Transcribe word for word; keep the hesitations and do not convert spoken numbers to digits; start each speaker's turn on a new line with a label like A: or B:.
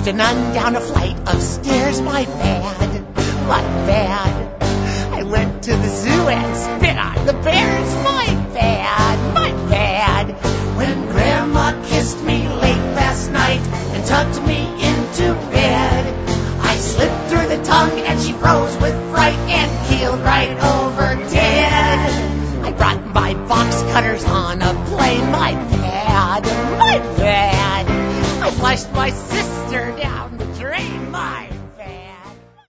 A: pushed a nun down a flight of stairs. My bad, my bad. I went to the zoo and spit on the bears. My bad, my bad. When Grandma kissed me late last night and tucked me into bed, I slipped through the tongue and she froze with fright and keeled right over dead. I brought my box cutters on a plane. My bad, my bad. I flushed my sister down